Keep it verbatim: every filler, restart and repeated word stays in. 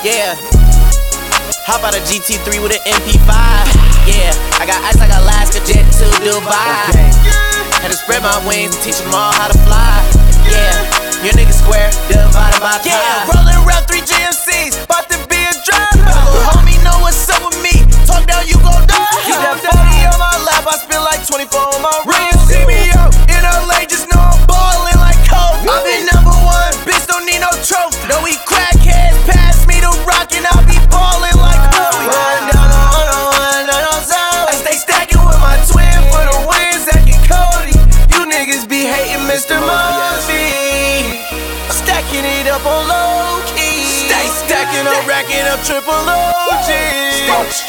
Yeah. Hop out a G T three with an M P five. Yeah, I got ice like Alaska, jet to Dubai. Okay. Had to spread my wings and teach them all how to fly. Yeah, your nigga square, divided by time. Yeah, rolling around three G M Cs, bout to be a driver. Little homie know what's up with me. Talk down, you gon' die. Keep that forty on my lap, I spend like twenty-four on my ring. See me out in L A, just know I'm ballin' like Kobe. I been number one, bitch don't need no trophy. No, we crackheads, pass me the rock and I'll be ballin' like Kobe. Run down on one on one, on on zone. I stay stacking with my twin for the wins, Zach and Cody. You niggas be hating Mister Murphy. Stacking it up on low key. Stay stacking up, racking up triple O G.